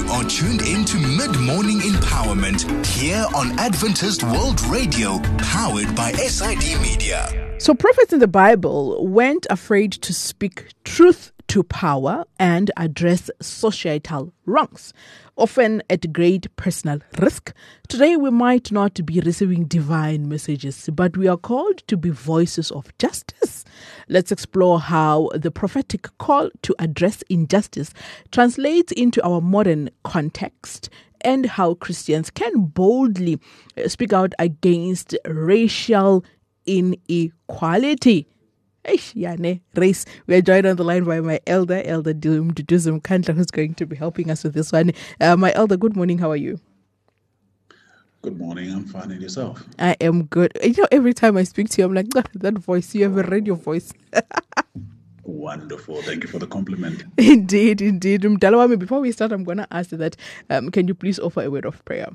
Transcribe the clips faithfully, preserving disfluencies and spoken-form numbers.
are tuned in to Mid-Morning Empowerment here on Adventist World Radio, powered by S I D Media. So prophets in the Bible weren't afraid to speak truth to power and address societal wrongs, often at great personal risk. Today we might not be receiving divine messages, but we are called to be voices of justice. Let's explore how the prophetic call to address injustice translates into our modern context and how Christians can boldly speak out against racial inequality. Race. We are joined on the line by my elder, Elder Duduzum Kantla, who's going to be helping us with this one. Uh, my elder, good morning. How are you? Good morning. I'm fine. And yourself? I am good. You know, every time I speak to you, I'm like, oh, that voice. You have a radio voice. Wonderful. Thank you for the compliment. Indeed, indeed. Mdalawami, before we start, I'm going to ask that, um, can you please offer a word of prayer?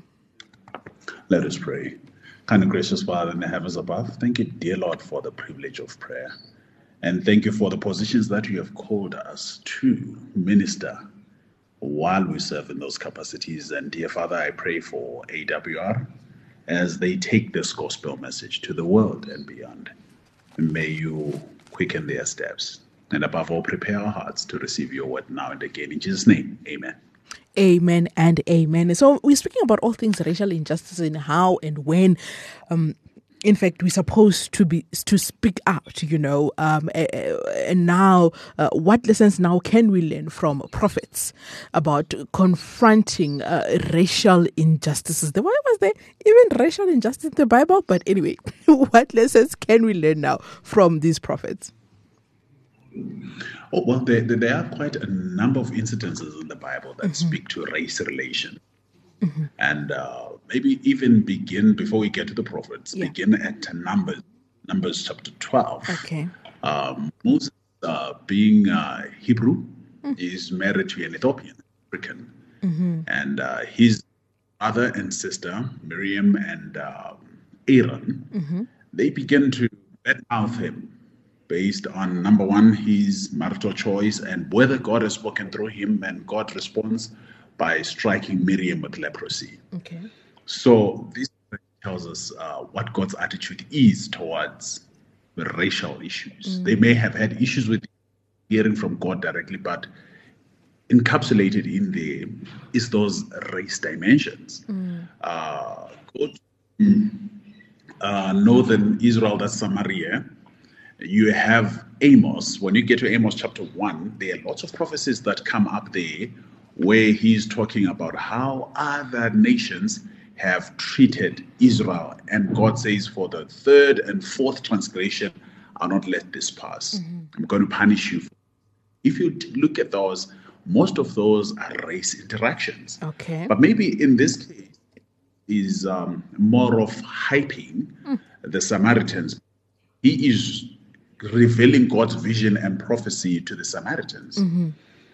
Let us pray. Kind and gracious Father in the heavens above, thank you, dear Lord, for the privilege of prayer. And thank you for the positions that you have called us to minister while we serve in those capacities. And dear Father, I pray for A W R as they take this gospel message to the world and beyond. May you quicken their steps and above all, prepare our hearts to receive your word now and again. In Jesus' name, amen. Amen and amen. So we're speaking about all things racial injustice and how and when, um, in fact, we're supposed to be to speak out, you know, um, and now uh, what lessons now can we learn from prophets about confronting uh, racial injustices? Why was there even racial injustice in the Bible? But anyway, what lessons can we learn now from these prophets? Oh, well, there, there are quite a number of incidences in the Bible that mm-hmm. speak to race relations. Mm-hmm. And uh, maybe even begin, before we get to the prophets, yeah. begin at Numbers, Numbers chapter twelve. Okay. Um, Moses, uh, being uh, Hebrew, mm-hmm. is married to an Ethiopian, African. Mm-hmm. And uh, his mother and sister, Miriam and uh, Aaron, mm-hmm. they begin to badmouth him based on, number one, his marital choice and whether God has spoken through him, and God responds by striking Miriam with leprosy. Okay. So this tells us uh, what God's attitude is towards the racial issues. Mm. They may have had issues with hearing from God directly, but encapsulated in there is those race dimensions. Mm. Uh, go to uh, northern Israel, that's Samaria. You have Amos. When you get to Amos chapter one, there are lots of prophecies that come up there where he's talking about how other nations have treated Israel. And God says, for the third and fourth transgression, I'll not let this pass. Mm-hmm. I'm going to punish you. If you look at those, most of those are race interactions. Okay. But maybe in this case is um, more of hyping mm. the Samaritans. He is revealing God's vision and prophecy to the Samaritans. Mm-hmm.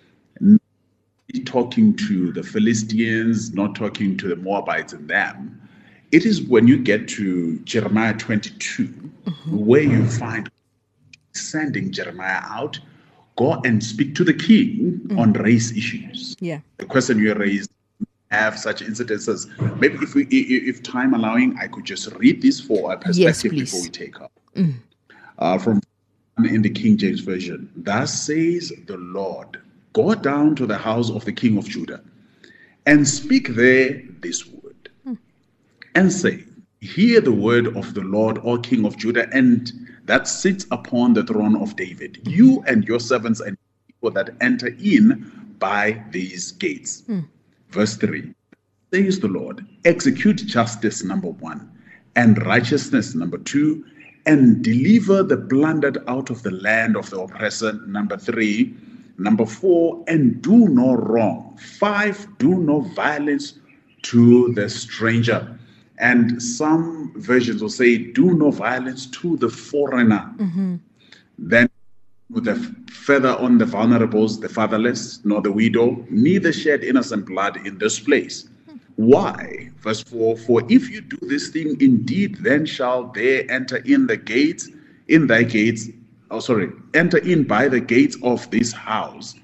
Talking to the Philistines, not talking to the Moabites and them. It is when you get to Jeremiah twenty-two, mm-hmm. where you find sending Jeremiah out, go and speak to the king mm-hmm. on race issues. Yeah. The question you raised, have such incidences. Maybe if we, if time allowing, I could just read this for a perspective yes, before we take up. Mm. Uh, from in the King James Version, thus says the Lord, go down to the house of the king of Judah and speak there this word hmm. and say, hear the word of the Lord, O King of Judah, and that sits upon the throne of David, hmm. you and your servants and people that enter in by these gates. Hmm. Verse three, says the Lord, execute justice, number one, and righteousness, number two, and deliver the plundered out of the land of the oppressor, number three. Number four, and do no wrong. Five, do no violence to the stranger. And some versions will say, do no violence to the foreigner. Mm-hmm. Then with the feather on the vulnerables, the fatherless, nor the widow, neither shed innocent blood in this place. Mm-hmm. Why? Verse four, for if you do this thing, indeed, then shall there enter in the gates, in thy gates, oh sorry, enter in by the gates of this house,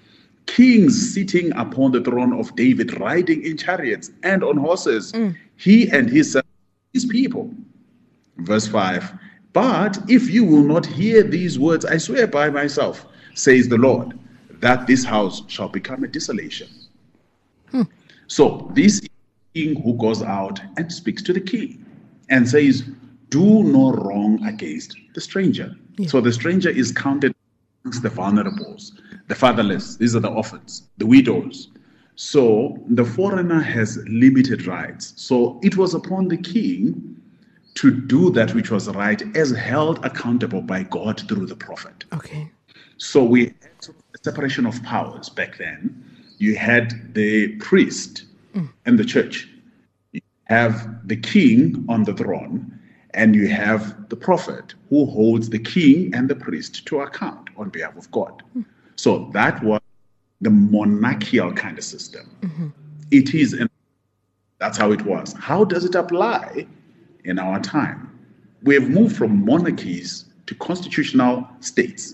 kings sitting upon the throne of David, riding in chariots and on horses, mm. he and his, his people. Verse five, but if you will not hear these words, I swear by myself, says the Lord, that this house shall become a desolation. Hmm. So this king who goes out and speaks to the king and says, do no wrong against the stranger. Yeah. So the stranger is counted amongst the vulnerables, the fatherless, these are the orphans, the widows. So the foreigner has limited rights. So it was upon the king to do that which was right, as held accountable by God through the prophet. Okay. So we had a separation of powers back then. You had the priest mm. and the church. You have the king on the throne, and you have the prophet who holds the king and the priest to account on behalf of God. Mm. So that was the monarchical kind of system. Mm-hmm. It is, and that's how it was. How does it apply in our time? We have moved from monarchies to constitutional states.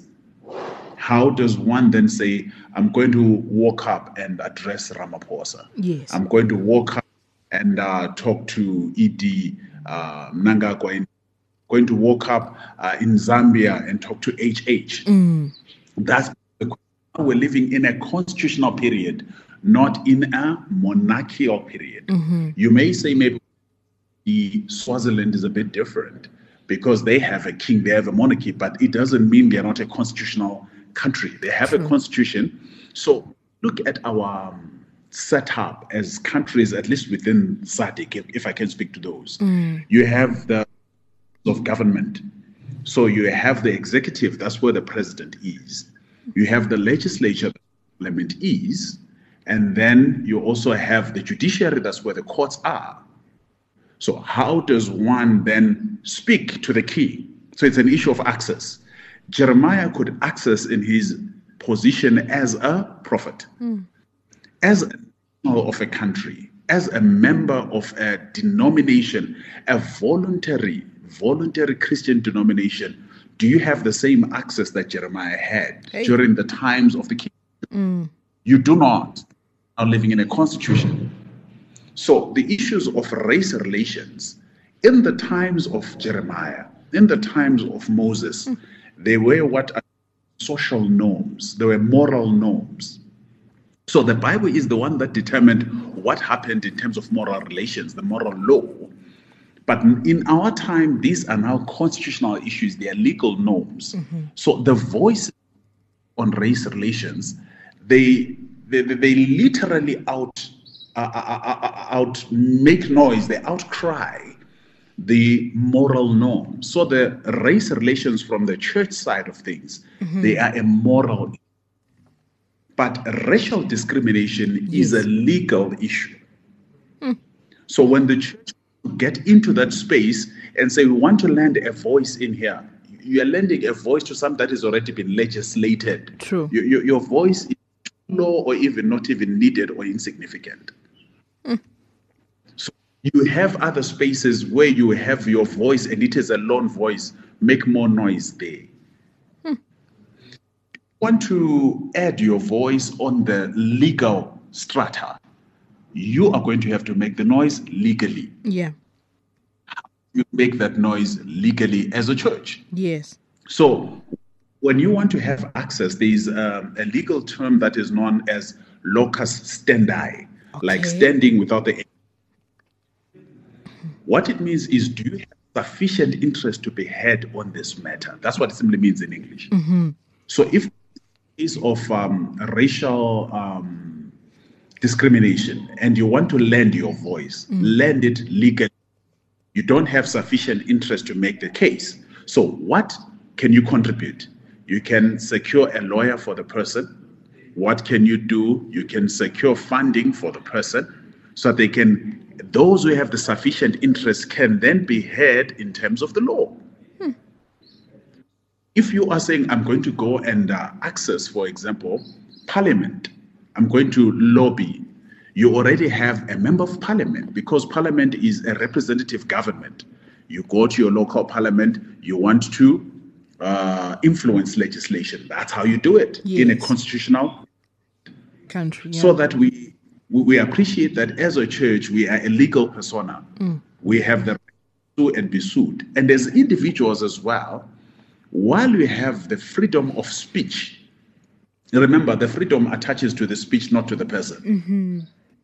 How does one then say, I'm going to walk up and address Ramaphosa? Yes. I'm going to walk up and uh, talk to E D uh, Mnangagwa. I'm going to walk up uh, in Zambia and talk to H H. Mm. That's the question. We're living in a constitutional period, not in a monarchical period. Mm-hmm. You may say maybe the Swaziland is a bit different because they have a king, they have a monarchy, but it doesn't mean they're not a constitutional country. They have True. a constitution. So look at our um, setup as countries, at least within S A D C, if, if I can speak to those. Mm. You have the of government. So you have the executive, that's where the president is. You have the legislature, the parliament is. And then you also have the judiciary, that's where the courts are. So how does one then speak to the king? So it's an issue of access. Jeremiah could access in his position as a prophet, mm. as a member of a country, as a member of a denomination, a voluntary, voluntary Christian denomination. Do you have the same access that Jeremiah had hey. during the times of the king? Mm. You do not. Are living in a constitution. So the issues of race relations in the times of Jeremiah, in the times of Moses, mm. they were what are social norms. They were moral norms. So the Bible is the one that determined what happened in terms of moral relations, the moral law. But in our time, these are now constitutional issues. They are legal norms. Mm-hmm. So the voice on race relations, they they, they literally out uh, uh, out make noise. They outcry the moral norm. So the race relations from the church side of things, mm-hmm. they are immoral. But racial discrimination yes. is a legal issue. Mm. So when the church get into that space and say, we want to lend a voice in here, you are lending a voice to something that has already been legislated. True. Your, your, your voice is low or even not even needed or insignificant. Mm. So you have other spaces where you have your voice and it is a lone voice. Make more noise there. Mm. You want to add your voice on the legal strata, you are going to have to make the noise legally. Yeah. You make that noise legally as a church. Yes. So when you want to have access, there is um, a legal term that is known as locus standi, okay. like standing without the... What it means is, do you have sufficient interest to be heard on this matter? That's what it simply means in English. Mm-hmm. So if is of um, racial... Um, discrimination and you want to lend your voice, mm. lend it legally. You don't have sufficient interest to make the case. So what can you contribute? You can secure a lawyer for the person. What can you do? You can secure funding for the person so they can, those who have the sufficient interest can then be heard in terms of the law. Hmm. If you are saying, I'm going to go and uh, access, for example, Parliament, I'm going to lobby. You already have a member of parliament because parliament is a representative government. You go to your local parliament, you want to uh, influence legislation. That's how you do it yes. in a constitutional. country, yeah. So that we, we we appreciate that as a church, we are a legal persona. Mm. We have the right to sue and be sued. And as individuals as well, while we have the freedom of speech, remember, the freedom attaches to the speech, not to the person. Mm-hmm.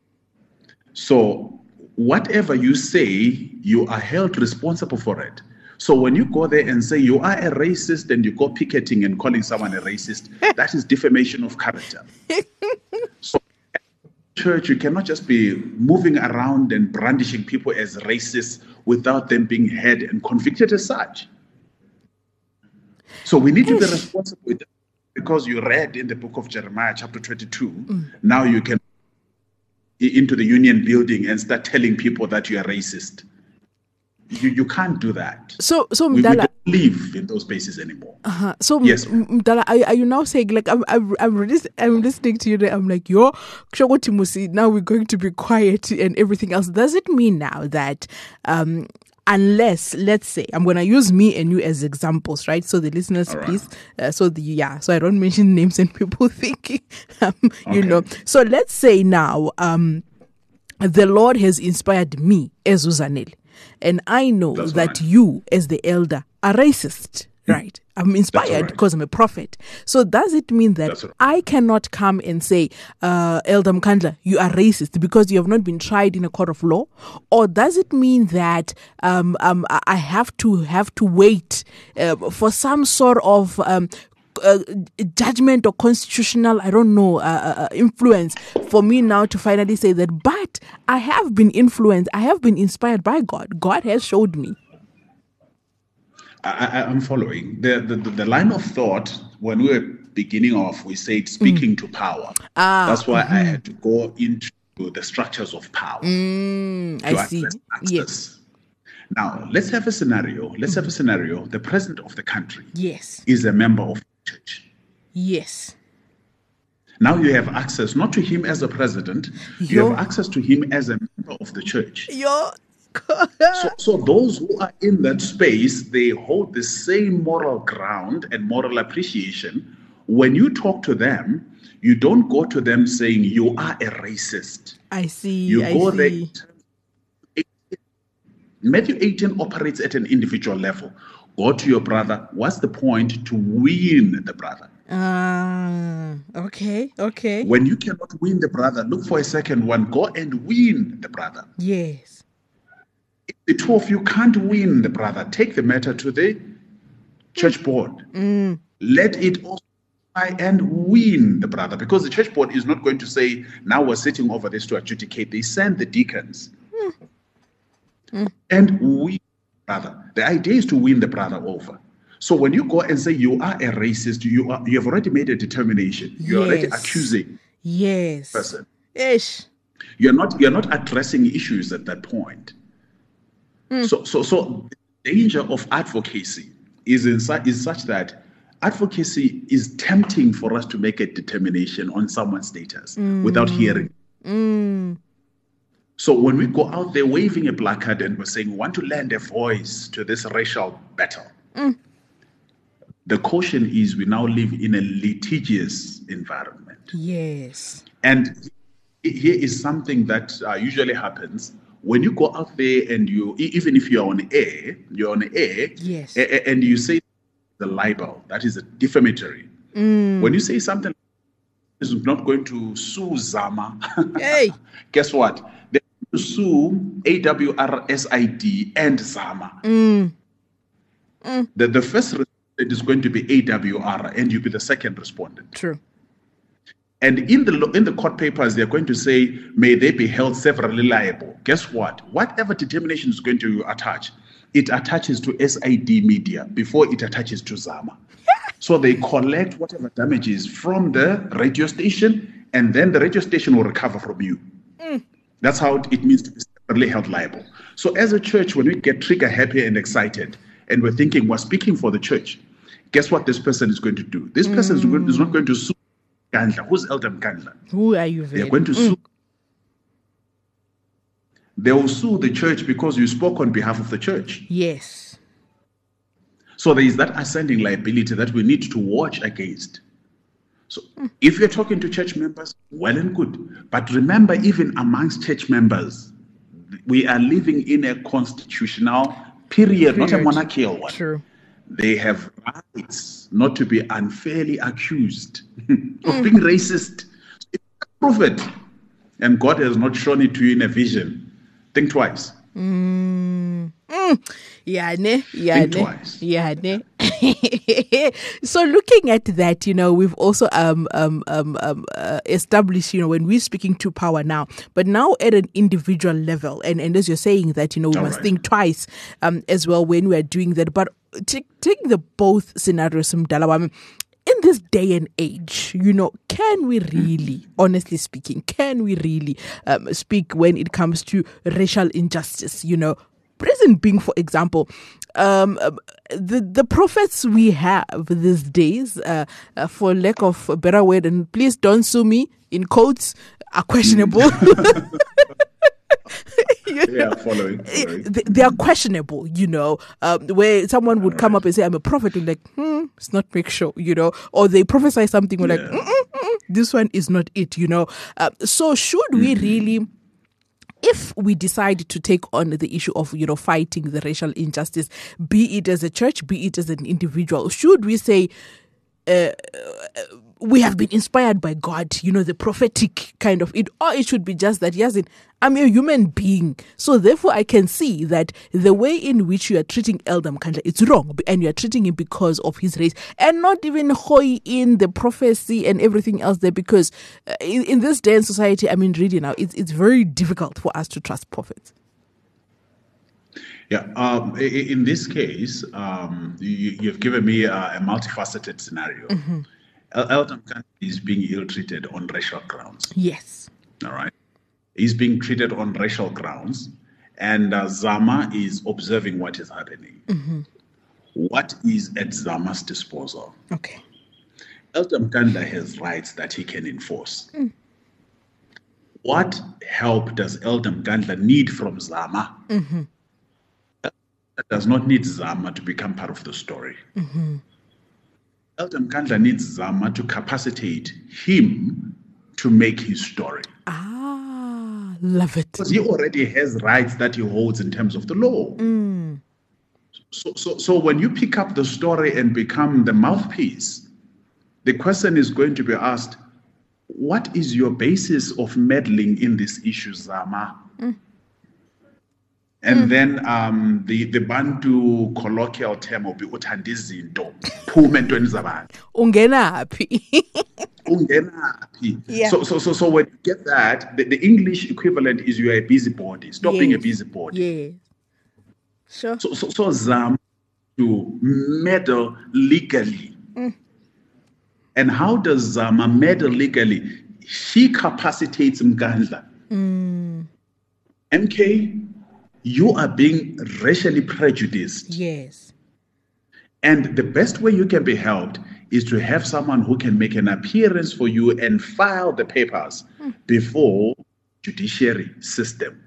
So whatever you say, you are held responsible for it. So when you go there and say you are a racist and you go picketing and calling someone a racist, that is defamation of character. So at church, you cannot just be moving around and brandishing people as racists without them being heard and convicted as such. So we need to be responsible. Because you read in the book of Jeremiah, chapter twenty-two, mm. now you can into the union building and start telling people that you are racist. You you can't do that. So so we, Mdala, we don't live in those spaces anymore. Uh-huh. So yes, Mdala, are, are you now saying, like, I'm I'm I'm, really, I'm listening to you there, I'm like, yo, Timusi, now we're going to be quiet and everything else. Does it mean now that um unless, let's say, I'm going to use me and you as examples, right? So the listeners, right. please, uh, so the, yeah, so I don't mention names and people thinking, um, okay. you know. So let's say now, um, the Lord has inspired me as Uzanele, and I know That's that right. you as the elder are racist, mm. right? I'm inspired right. because I'm a prophet. So does it mean that right. I cannot come and say, uh, Elder Mkandla, you are racist because you have not been tried in a court of law? Or does it mean that um, um, I have to have to wait uh, for some sort of um, uh, judgment or constitutional, I don't know, uh, uh, influence for me now to finally say that, but I have been influenced, I have been inspired by God. God has showed me. I, I'm following. The, the the line of thought, when we were beginning off, we said speaking mm. to power. Ah, That's why mm-hmm. I had to go into the structures of power. Mm, I see. Yes. Now, let's have a scenario. Let's mm. have a scenario. The president of the country yes. is a member of the church. Yes. Now you have access not to him as a president, Yo. you have access to him as a member of the church. Yo. so, so those who are in that space, they hold the same moral ground and moral appreciation. When you talk to them, you don't go to them saying you are a racist. I see. You I go see. there. Matthew eighteen operates at an individual level. Go to your brother. What's the point? To win the brother. Ah, uh, okay, okay. When you cannot win the brother, look for a second one. Go and win the brother. Yes. If the two of you can't win the brother, take the matter to the church board. Mm. Let it also try and win the brother, because the church board is not going to say, now we're sitting over this to adjudicate. They send the deacons. Mm. Mm. And win the brother. The idea is to win the brother over. So when you go and say you are a racist, you are you have already made a determination. You're yes. already accusing yes. the person. Ish. You're not you're not addressing issues at that point. Mm. So so so the danger of advocacy is in su- is such that advocacy is tempting for us to make a determination on someone's status mm. without hearing. Mm. So when we go out there waving a placard and we're saying we want to lend a voice to this racial battle, mm. the caution is we now live in a litigious environment. Yes. And here is something that uh, usually happens when you go out there and you, even if you're on air, you're on air, yes. a- and you say the libel, that is a defamatory. Mm. When you say something is not going to sue Zama, hey. guess what? They're going to sue A W R S I D and Zama. Mm. Mm. The, the first respondent is going to be A W R and you'll be the second respondent. True. And in the in the court papers, they're going to say, may they be held severally liable. Guess what? Whatever determination is going to attach, it attaches to S I D Media before it attaches to Zama. So they collect whatever damages from the radio station, and then the radio station will recover from you. Mm. That's how it means to be severally held liable. So as a church, when we get trigger happy and excited, and we're thinking we're speaking for the church, guess what this person is going to do? This person mm. is not going to sue Mkandla. Who's Elder Mkandla? Who are you? They're going to sue. Mm. They will sue the church because you spoke on behalf of the church. Yes. So there is that ascending liability that we need to watch against. So if you're talking to church members, well and good. But remember, even amongst church members, we are living in a constitutional period, period. not a monarchical one. True. They have rights not to be unfairly accused of being racist. It's a prophet, and God has not shown it to you in a vision. Think twice. Mm. Mm. Yeah, ne? Yeah, Think ne? twice. Yeah, ne? So looking at that, you know, we've also um, um, um, um, uh, established, you know, when we're speaking to power now, but now at an individual level, and, and as you're saying that, you know, we All must right. think twice um, as well when we're doing that. But t- taking the both scenarios, Mdala, I mean, in this day and age, you know, can we really, honestly speaking, can we really um, speak when it comes to racial injustice, you know? Reason being, for example, um, the the prophets we have these days, uh, uh, for lack of a better word, and please don't sue me, in quotes, are questionable. Yeah, following. following. They, they are questionable, you know, um, where someone would come up and say, I'm a prophet, we're like, hmm, it's not make sure, you know, or they prophesy something, we're Yeah. like, Mm-mm-mm, this one is not it, you know. Uh, so should we really, if we decide to take on the issue of, you know, fighting the racial injustice, be it as a church, be it as an individual, should we say, uh, we have been inspired by God, you know, the prophetic kind of it, or it should be just that, yes, I'm a human being, so therefore I can see that the way in which you are treating Elder Mkandla, it's wrong, and you are treating him because of his race, and not even hoy in the prophecy and everything else there, because uh, in, in this day and society, I mean, really now, it's, it's very difficult for us to trust prophets. Yeah, um, i- i- in this case, um, you, you've given me a, a multifaceted scenario. Mm-hmm. El- Elder Mkandla is being ill-treated on racial grounds. Yes. All right. He's being treated on racial grounds, and uh, Zama is observing what is happening. Mm-hmm. What is at Zama's disposal? Okay. Elder Mkandla has rights that he can enforce. Mm. What help does Elder Mkandla need from Zama? Mm-hmm. Does not need Zama to become part of the story. Mm-hmm. Elder Mkandla needs Zama to capacitate him to make his story. Ah, love it. Because he already has rights that he holds in terms of the law. Mm. So, so, so when you pick up the story and become the mouthpiece, the question is going to be asked, what is your basis of meddling in this issue, Zama? Mm. And Mm. then um, the, the Bantu colloquial term will be utandizinto, phume entweni zabantu. Ungenaphi. Ungenaphi. Yeah. So, so, so, so when you get that, the, the English equivalent is you are a busybody. Stop being a Yes. busybody. Yeah. Sure. So, so, so Zama to meddle legally. Mm. And how does Zama meddle legally? He capacitates Mkandla. Mm. M K, you are being racially prejudiced. Yes. And the best way you can be helped is to have someone who can make an appearance for you and file the papers mm. before judiciary system.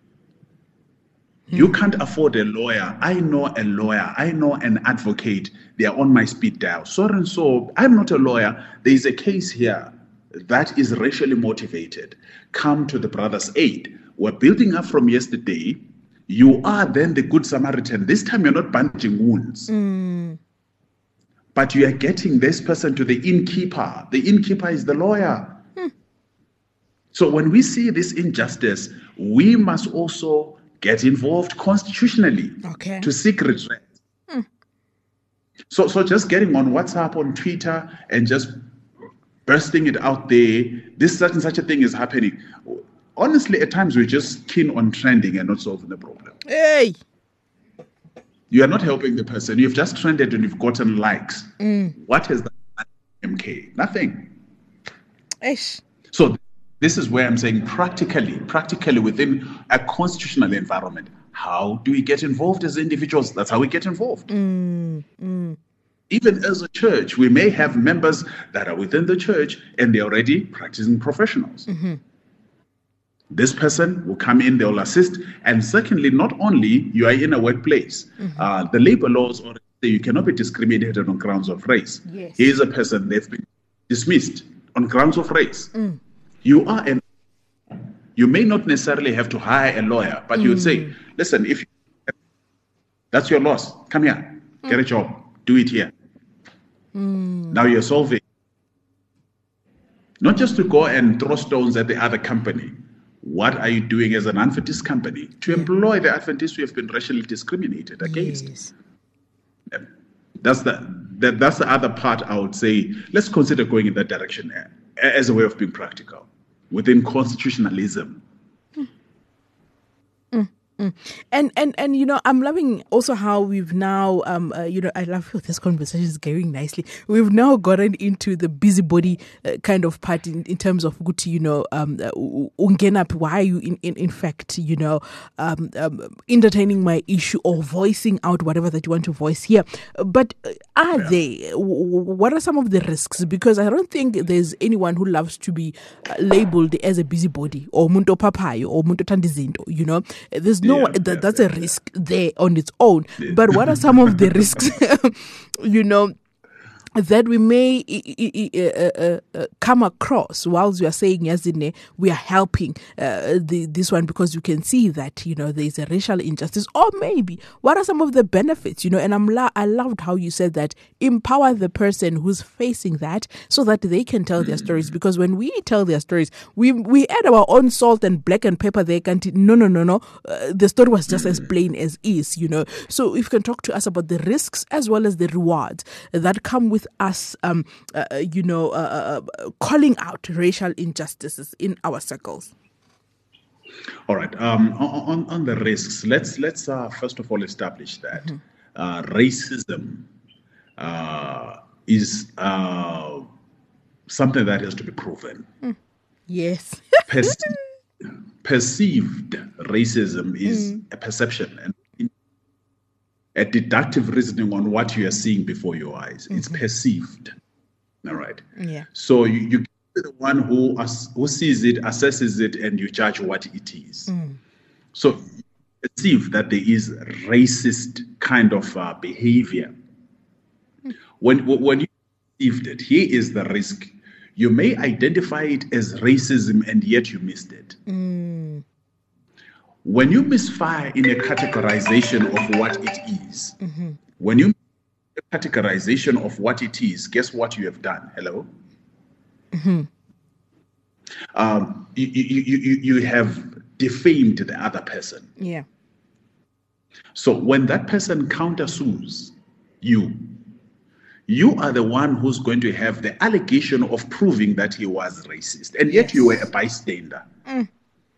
Mm. You can't afford a lawyer. I know a lawyer. I know an advocate. They are on my speed dial. So and so, I'm not a lawyer. There is a case here that is racially motivated. Come to the brother's aid. We're building up from yesterday. You are then the good Samaritan. This time you're not bandaging wounds. Mm. But you are getting this person to the innkeeper. The innkeeper is the lawyer. Hmm. So when we see this injustice, we must also get involved constitutionally Okay. to seek redress. Hmm. So, so just getting on WhatsApp, on Twitter, and just bursting it out there, this such and such a thing is happening. Honestly, at times we're just keen on trending and not solving the problem. Hey. You are not helping the person. You've just trended and you've gotten likes. Mm. What has that done to M K? Nothing. Ish. So this is where I'm saying practically, practically within a constitutional environment, how do we get involved as individuals? That's how we get involved. Mm. Mm. Even as a church, we may have members that are within the church and they're already practicing professionals. Mm-hmm. This person will come in, they'll assist. And secondly, not only you are in a workplace, mm-hmm. uh, the labor laws already say you cannot be discriminated on grounds of race. Yes. Here's a person, they've been dismissed on grounds of race. Mm. You are an you may not necessarily have to hire a lawyer, but mm. you would say, listen, if you, that's your loss, come here, mm. get a job, do it here. Mm. Now you're solving. Not just to go and throw stones at the other company. What are you doing as an Adventist company to yeah. employ the Adventists who have been racially discriminated against? Yes. Yeah. That's the that, that's the other part I would say. Let's consider going in that direction as a way of being practical within constitutionalism. Mm. Mm. Mm. And and and you know, I'm loving also how we've now um uh, you know, I love how this conversation is going nicely. We've now gotten into the busybody uh, kind of part in, in terms of good, you know, um uh, ungenap, why are you in, in in fact, you know, um, um entertaining my issue or voicing out whatever that you want to voice here. But uh, are yeah. they what are some of the risks? Because I don't think there's anyone who loves to be uh, labeled as a busybody or munto papayo or munto tandizinto, you know. There's no, yeah, that, yeah, that's yeah, a risk there on its own. Yeah. But what are some of the risks, you know, that we may uh, uh, uh, come across whilst we are saying, Yazine, we are helping uh, the, this one because you can see that, you know, there is a racial injustice, or maybe what are some of the benefits, you know, and I'm la- I loved how you said that, empower the person who's facing that so that they can tell their stories, because when we tell their stories, we we add our own salt and black and pepper. They can't, no, no, no, no, uh, the story was just as plain as is, you know. So if you can talk to us about the risks as well as the rewards that come with us, um, uh, you know, uh, uh, calling out racial injustices in our circles. All right. Um, on, on the risks, let's let's uh, first of all establish that mm-hmm. uh, racism uh, is uh, something that has to be proven. Mm. Yes. Perce- perceived racism is mm. a perception and a deductive reasoning on what you are seeing before your eyes. Mm-hmm. It's perceived. All right. Yeah. So you, you get the one who as, who sees it, assesses it, and you judge what it is. Mm. So perceive that there is racist kind of uh, behavior. Mm. When when you perceived it, here is the risk. You may identify it as racism, and yet you missed it. Mm. When you misfire in a categorization of what it is, mm-hmm. when you a categorization of what it is, guess what you have done? Hello? Mm-hmm. Um, you, you, you, you have defamed the other person. Yeah. So when that person countersues you, you are the one who's going to have the allegation of proving that he was racist, and yet yes. you were a bystander. Mm.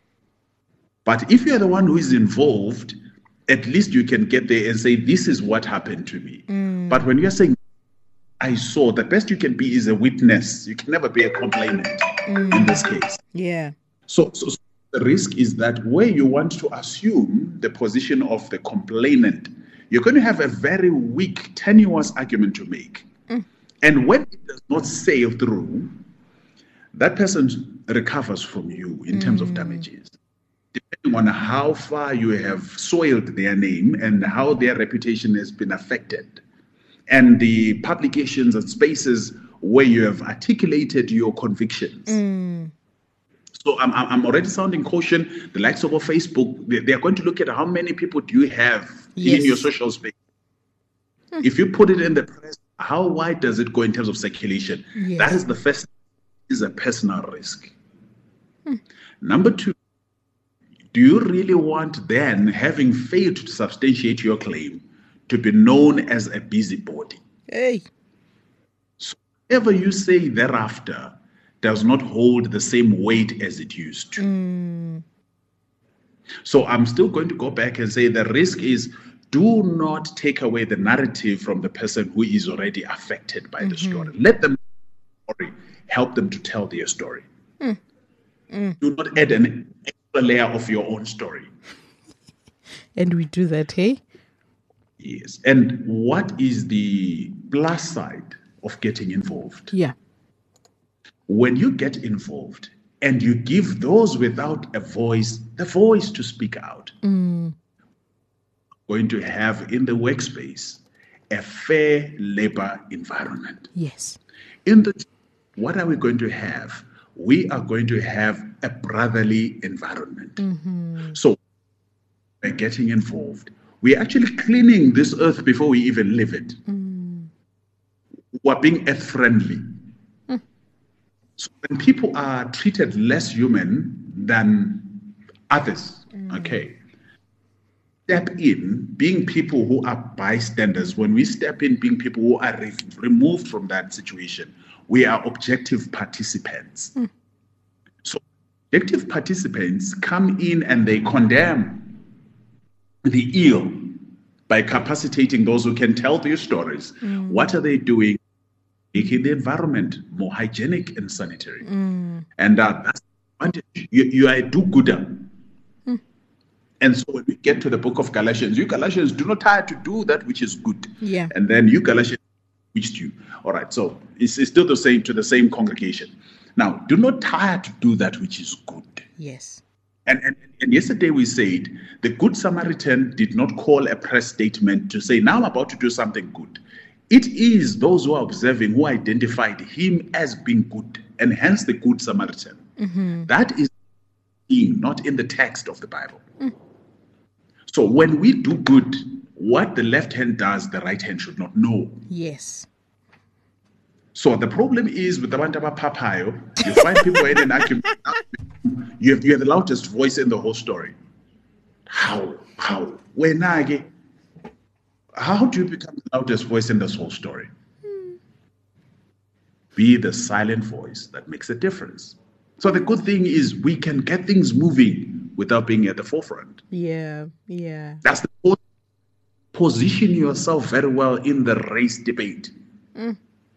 But if you're the one who is involved, at least you can get there and say, this is what happened to me. Mm. But when you're saying, I saw, the best you can be is a witness. You can never be a complainant mm. in this case. Yeah. So, so, so the risk is that where you want to assume the position of the complainant, you're going to have a very weak, tenuous argument to make. Mm. And when it does not sail through, that person recovers from you in mm. terms of damages. Depending on how far you have soiled their name and how their reputation has been affected, and the publications and spaces where you have articulated your convictions. Mm. So I'm, I'm already sounding caution. The likes of Facebook, they, they are going to look at how many people do you have yes. in your social space. Mm. If you put it in the press, how wide does it go in terms of circulation? Yes. That is the first, is a personal risk. Mm. Number two, do you really want then, having failed to substantiate your claim, to be known as a busybody? Hey. So whatever you say thereafter does not hold the same weight as it used to. Mm. So I'm still going to go back and say the risk is, do not take away the narrative from the person who is already affected by mm-hmm. the story. Let them story, help them to tell their story. Mm. Mm. Do not add an extra layer of your own story. And we do that, hey? Yes. And what is the plus side of getting involved? Yeah. When you get involved and you give those without a voice, the voice to speak out, mm. going to have in the workspace a fair labor environment. Yes. In the what are we going to have? We are going to have a brotherly environment. Mm-hmm. So by getting involved, we're actually cleaning this earth before we even live it. Mm. We're being earth friendly. Mm. So when people are treated less human than others, mm. okay, step in, being people who are bystanders. When we step in, being people who are re- removed from that situation, we are objective participants. Mm. So objective participants come in and they condemn the ill by capacitating those who can tell their stories. Mm. What are they doing? Making the environment more hygienic and sanitary. Mm. And uh, that's the advantage. You, you are a do-gooder. Mm. And so when we get to the book of Galatians, you Galatians do not tire to do that which is good. Yeah. And then you Galatians reached you. All right, so it's, it's still the same to the same congregation. Now, do not tire to do that which is good. Yes. And, and and yesterday we said the Good Samaritan did not call a press statement to say, now I'm about to do something good. It is those who are observing who identified him as being good, and hence the Good Samaritan. Mm-hmm. That is not in the text of the Bible. Mm. So when we do good, what the left hand does, the right hand should not know. Yes. So the problem is with the Bantaba Papayo, you find people in an argument, you have, you have the loudest voice in the whole story. How? How? When I How do you become the loudest voice in this whole story? Hmm. Be the silent voice that makes a difference. So the good thing is we can get things moving without being at the forefront. Yeah, yeah. That's the point. Position yourself very well in the race debate. Mm.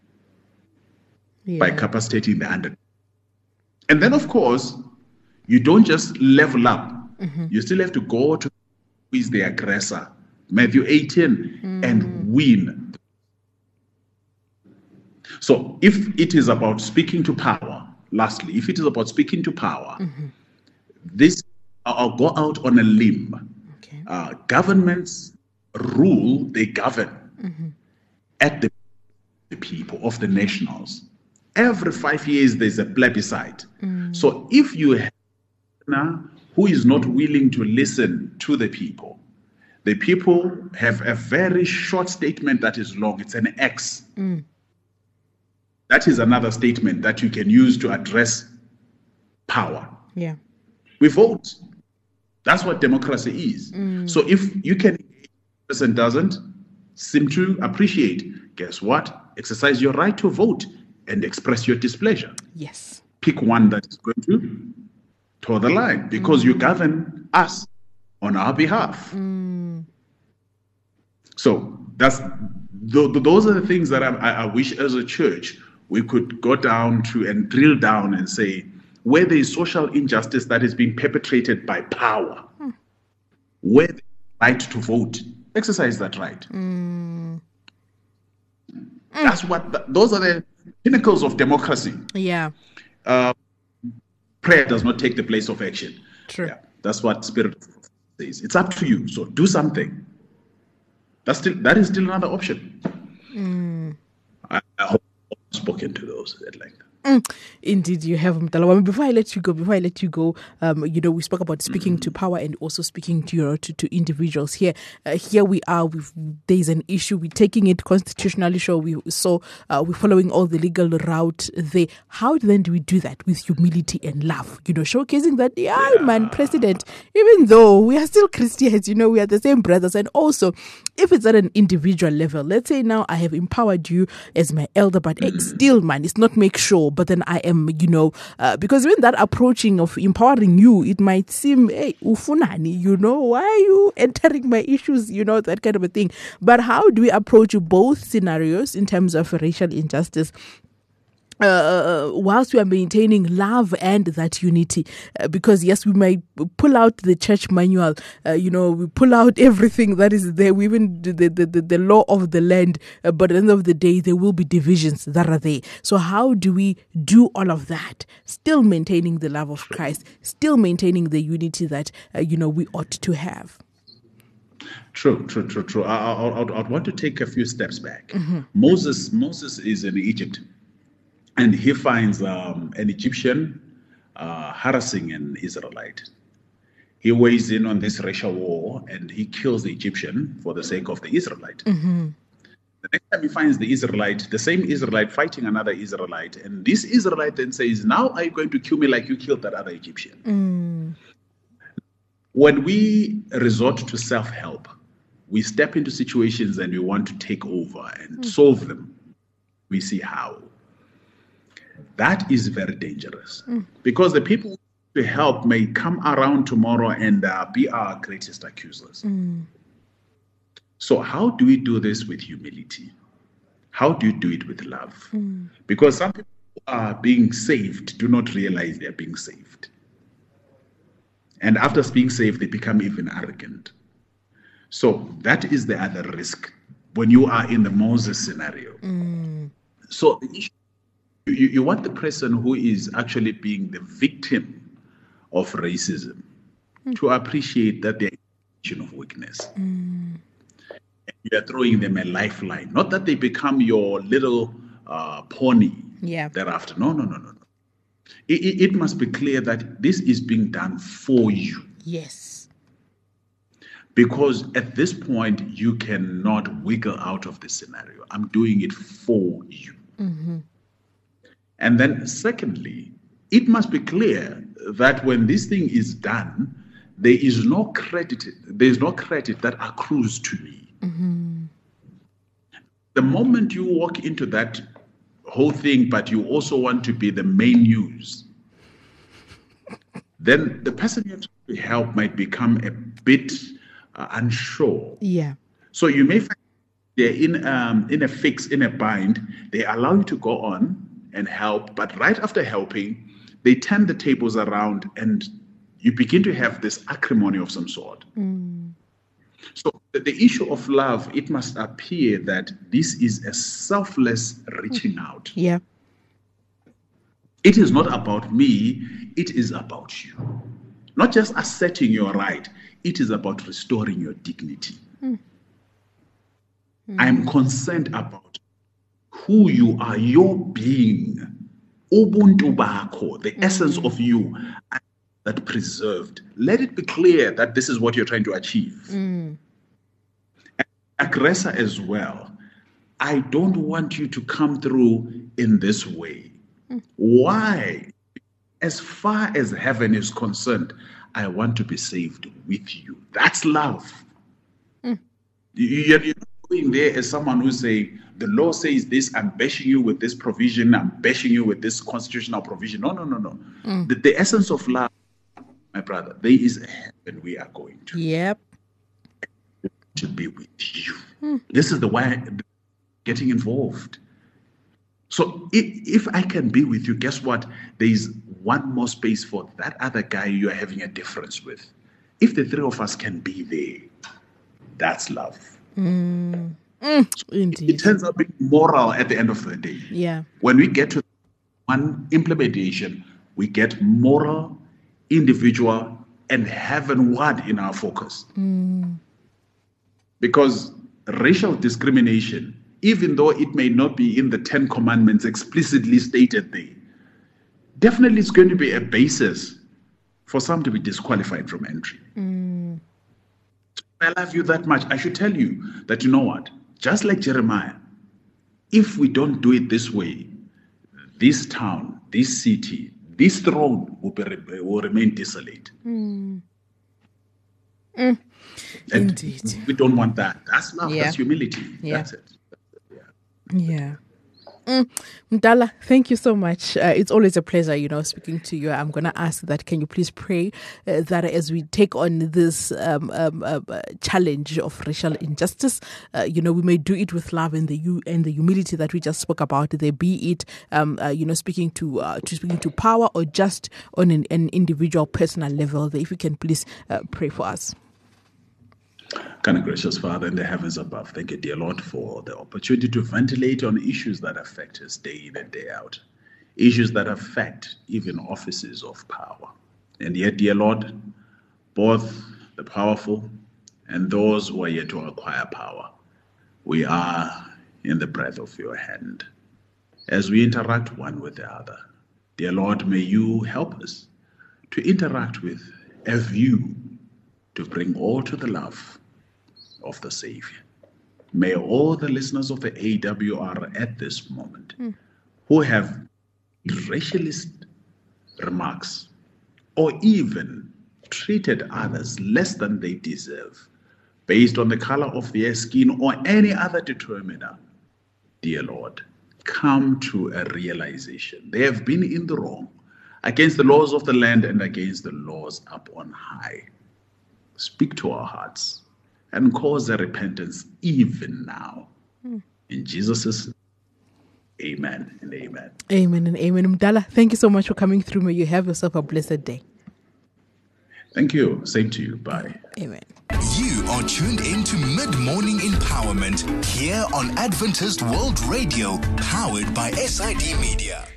Yeah. By capacitating the under. And then, of course, you don't just level up. Mm-hmm. You still have to go to who is the aggressor. Matthew eighteen, mm. and win. So if it is about speaking to power, lastly, if it is about speaking to power, mm-hmm. this, I'll go out on a limb. Okay. Uh, governments rule, they govern mm-hmm. at the, the people of the nationals. Every five years, there's a plebiscite. Mm. So if you have now who is not willing to listen to the people, the people have a very short statement that is long. It's an X. Mm. That is another statement that you can use to address power. Yeah. We vote. That's what democracy is. Mm. So if you can, the person doesn't seem to appreciate, guess what? Exercise your right to vote and express your displeasure. Yes. Pick one that is going to toe the line because mm. you govern us on our behalf. Mm. So that's th- those are the things that I, I wish as a church we could go down to and drill down and say, where there is social injustice that is being perpetrated by power, mm. where the right to vote, exercise that right. Mm. That's what, the, those are the pinnacles of democracy. Yeah. Uh, prayer does not take the place of action. True. Yeah, that's what Spirit says. It's up to you. So do something. That's still that is still another option. Mm. I, I hope I've spoken to those at length. Mm, indeed, you have, Mdalwa. Before I let you go, before I let you go, um, you know, we spoke about speaking mm-hmm. to power and also speaking to your to, to individuals. Here, uh, here we are. We've, there's an issue. We're taking it constitutionally. Sure, we so uh, we're following all the legal route there. How then do we do that with humility and love? You know, showcasing that, yeah, yeah. man, President. Even though we are still Christians, you know, we are the same brothers. And also, if it's at an individual level, let's say now I have empowered you as my elder, but mm-hmm. still, man, it's not make sure. But then I am, you know, uh, because when that approaching of empowering you, it might seem, hey, ufunani, you know, why are you entering my issues, you know, that kind of a thing. But how do we approach both scenarios in terms of racial injustice? Uh, whilst we are maintaining love and that unity, uh, because yes, we might pull out the church manual, uh, you know, we pull out everything that is there, we even the, the, the, the law of the land, uh, but at the end of the day, there will be divisions that are there. So how do we do all of that, still maintaining the love of Christ, still maintaining the unity that, uh, you know, we ought to have? True, true, true, true. I, I, I, I want to take a few steps back. Mm-hmm. Moses, Moses is in Egypt. and he finds um, an Egyptian uh, harassing an Israelite. He weighs in on this racial war and he kills the Egyptian for the sake of the Israelite. Mm-hmm. The next time he finds the Israelite, the same Israelite fighting another Israelite, and this Israelite then says, now are you going to kill me like you killed that other Egyptian? Mm. When we resort to self-help, we step into situations and we want to take over and mm. solve them. We see how. That is very dangerous mm. because the people to help may come around tomorrow and uh, be our greatest accusers. Mm. So how do we do this with humility? How do you do it with love? Mm. Because some people who are being saved do not realize they're being saved. And after being saved, they become even arrogant. So that is the other risk when you are in the Moses scenario. Mm. So the issue, you, you want the person who is actually being the victim of racism mm. to appreciate that they're in a position of weakness. Mm. You are throwing them a lifeline, not that they become your little uh, pony yeah. thereafter. No, no, no, no, no. It, it, it must be clear that this is being done for you. Yes. Because at this point, you cannot wiggle out of this scenario. I'm doing it for you. Mm-hmm. And then secondly, it must be clear that when this thing is done, there is no credit, there is no credit that accrues to me. Mm-hmm. The moment you walk into that whole thing, but you also want to be the main news, then the person you're trying to help might become a bit uh, unsure. Yeah. So you may find they're in um, in a fix, in a bind. They allow you to go on and help, but right after helping, they turn the tables around and you begin to have this acrimony of some sort. Mm. So the issue of love, it must appear that this is a selfless reaching out. Yeah. It is not about me, it is about you. Not just asserting your right, it is about restoring your dignity. Mm. Mm. I am concerned about who you are, your being, ubuntu bakho, the mm. essence of you that preserved. Let it be clear that this is what you're trying to achieve. Mm. Aggressor as well. I don't want you to come through in this way. Mm. Why? As far as heaven is concerned, I want to be saved with you. That's love. Mm. You're not going there as someone who's saying, the law says this, I'm bashing you with this provision, I'm bashing you with this constitutional provision. No, no, no, no. Mm. The, the essence of love, my brother, there is a heaven we are going to. Yep. To be with you. Mm. This is the way getting involved. So if, if I can be with you, guess what? There is one more space for that other guy you are having a difference with. If the three of us can be there, that's love. Mm. Mm. So Indeed. It, it turns out being moral at the end of the day. Yeah. When we get to one implementation, we get moral, individual, and heavenward in our focus. Mm. Because racial discrimination, even though it may not be in the Ten Commandments explicitly stated there, definitely it's going to be a basis for some to be disqualified from entry. Mm. I love you that much. I should tell you that, you know what? Just like Jeremiah, if we don't do it this way, this town, this city, this throne will, be, will remain desolate. Mm. Mm. And Indeed. we don't want that. That's love. Yeah. That's humility. Yeah. That's it. Yeah. Yeah. Mm. Mdala, thank you so much. Uh, it's always a pleasure, you know, speaking to you. I'm going to ask that, can you please pray uh, that as we take on this um, um, uh, challenge of racial injustice, uh, you know, we may do it with love and the you and the humility that we just spoke about. There be it, um, uh, you know, speaking to uh, to speaking to power or just on an, an individual personal level. If you can please uh, pray for us. Kind of gracious Father in the heavens above, thank you, dear Lord, for the opportunity to ventilate on issues that affect us day in and day out, issues that affect even offices of power. And yet, dear Lord, both the powerful and those who are yet to acquire power, we are in the breath of your hand. as we interact one with the other. Dear Lord, may you help us to interact with a view to bring all to the love of the Savior. May all the listeners of the A W R at this moment mm. who have racialist remarks or even treated others less than they deserve based on the color of their skin or any other determiner, dear Lord, come to a realization. They have been in the wrong against the laws of the land and against the laws up on high. Speak to our hearts and cause a repentance even now. Mm. In Jesus' name, amen and amen. Amen and amen. Mdala, thank you so much for coming through. May you have yourself a blessed day. Thank you. Same to you. Bye. Amen. You are tuned in to Mid-Morning Empowerment here on Adventist World Radio, powered by S I D Media.